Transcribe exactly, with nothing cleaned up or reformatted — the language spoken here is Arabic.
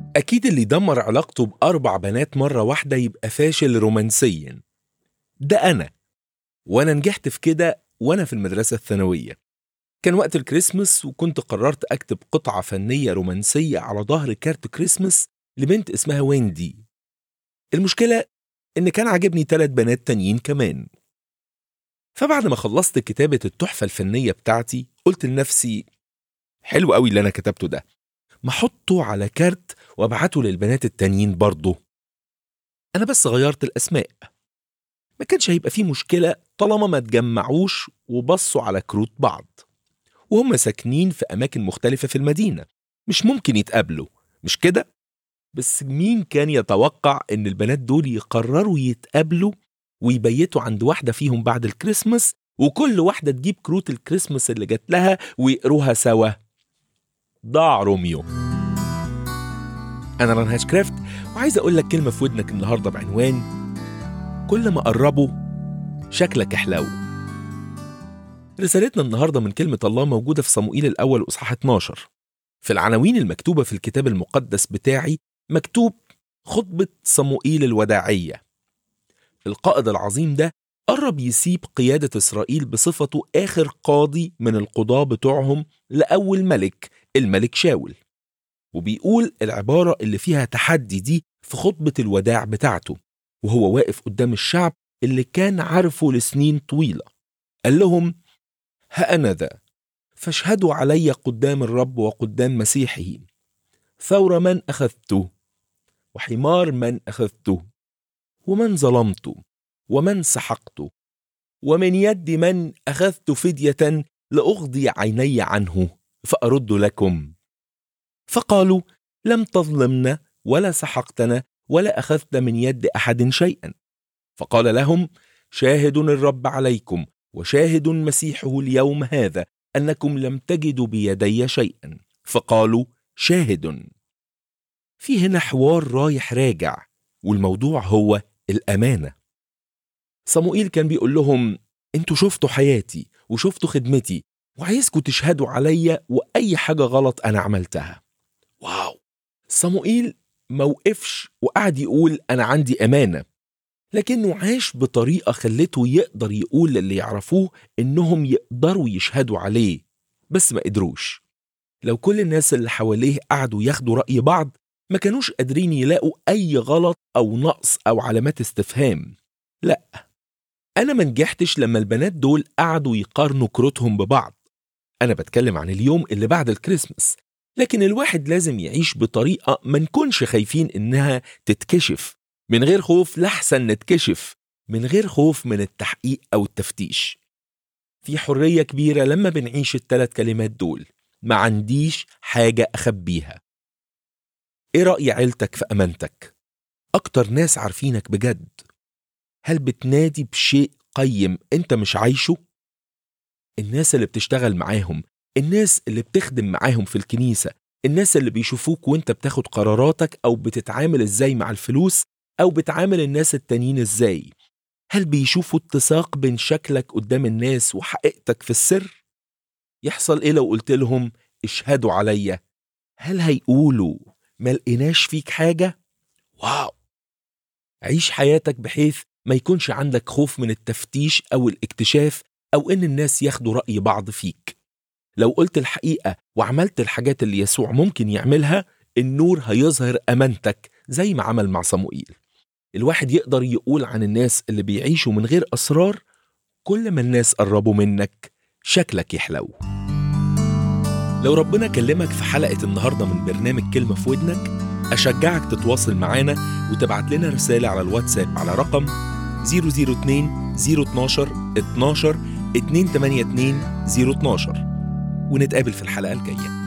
أكيد اللي يدمر علاقته بأربع بنات مرة واحدة يبقى فاشل رومانسيا. ده أنا، وأنا نجحت في كده وأنا في المدرسة الثانوية. كان وقت الكريسماس وكنت قررت أكتب قطعة فنية رومانسية على ظهر كارت كريسماس لبنت اسمها ويندي. المشكلة إن كان عجبني ثلاث بنات تانيين كمان. فبعد ما خلصت كتابة التحفة الفنية بتاعتي قلت لنفسي حلو قوي اللي أنا كتبته ده، ما أحطه على كارت وابعته للبنات التانيين برضه. أنا بس غيرت الأسماء، ما كانش هيبقى فيه مشكلة طالما ما تجمعوش وبصوا على كروت بعض، وهم ساكنين في أماكن مختلفة في المدينة، مش ممكن يتقابلوا، مش كده؟ بس مين كان يتوقع إن البنات دول يقرروا يتقابلوا ويبيتوا عند واحدة فيهم بعد الكريسماس، وكل واحدة تجيب كروت الكريسماس اللي جات لها ويقروها سوا. ضاع روميو. أنا ران هاتشكرافت، وعايز أقول لك كلمة في ودنك النهاردة بعنوان كل ما قربوا شكلك حلو. رسالتنا النهاردة من كلمة الله موجودة في صموئيل الأول أصحاح اتناشر. في العناوين المكتوبة في الكتاب المقدس بتاعي مكتوب خطبة صموئيل الوداعية. القائد العظيم ده قرب يسيب قيادة إسرائيل بصفته آخر قاضي من القضاة بتوعهم لأول ملك، الملك شاول. وبيقول العبارة اللي فيها تحدي دي في خطبة الوداع بتاعته وهو واقف قدام الشعب اللي كان عارفه لسنين طويلة. قال لهم: ها أنا ذا، فاشهدوا علي قدام الرب وقدام مسيحه، ثور من أخذته، وحمار من أخذته، ومن ظلمته، ومن سحقته، ومن يد من أخذت فدية لأغضي عيني عنه فأرد لكم. فقالوا: لم تظلمنا ولا سحقتنا ولا أخذت من يد أحد شيئا. فقال لهم: شاهد الرب عليكم وشاهد مسيحه اليوم هذا أنكم لم تجدوا بيدي شيئا. فقالوا: شاهد. في هنا حوار رايح راجع، والموضوع هو الأمانة. صموئيل كان بيقول لهم: انتوا شفتوا حياتي وشفتوا خدمتي، وعايزكم تشهدوا عليا وأي حاجة غلط أنا عملتها. واو! صموئيل موقفش وقعد يقول أنا عندي أمانة، لكنه عاش بطريقة خلته يقدر يقول للي يعرفوه إنهم يقدروا يشهدوا عليه، بس ما قدروش. لو كل الناس اللي حواليه قعدوا ياخدوا رأي بعض ما كانوش قادرين يلاقوا أي غلط أو نقص أو علامات استفهام. لأ، أنا ما نجحتش لما البنات دول قعدوا يقارنوا كروتهم ببعض. أنا بتكلم عن اليوم اللي بعد الكريسماس، لكن الواحد لازم يعيش بطريقة ما نكونش خايفين إنها تتكشف، من غير خوف لحسن نتكشف، من غير خوف من التحقيق أو التفتيش. في حرية كبيرة لما بنعيش الثلاث كلمات دول: ما عنديش حاجة أخبيها. إيه رأي عيلتك في أمانتك؟ أكتر ناس عارفينك بجد. هل بتنادي بشيء قيم أنت مش عايشه؟ الناس اللي بتشتغل معاهم، الناس اللي بتخدم معاهم في الكنيسة، الناس اللي بيشوفوك وانت بتاخد قراراتك أو بتتعامل ازاي مع الفلوس أو بتعامل الناس التانيين ازاي، هل بيشوفوا اتساق بين شكلك قدام الناس وحقيقتك في السر؟ يحصل ايه لو قلت لهم اشهدوا عليا؟ هل هيقولوا ما لقيناش فيك حاجة؟ واو! عيش حياتك بحيث ما يكونش عندك خوف من التفتيش أو الاكتشاف أو إن الناس ياخدوا رأي بعض فيك. لو قلت الحقيقة وعملت الحاجات اللي يسوع ممكن يعملها، النور هيظهر أمانتك زي ما عمل مع صموئيل. الواحد يقدر يقول عن الناس اللي بيعيشوا من غير أسرار: كل ما الناس قربوا منك شكلك يحلو. لو ربنا كلمك في حلقة النهاردة من برنامج كلمة في ودنك، أشجعك تتواصل معانا وتبعت لنا رسالة على الواتساب على رقم صفر صفر اتنين صفر اتناشر اتناشر اتنين تمانية اتنين صفر اتناشر، ونتقابل في الحلقة الجاية.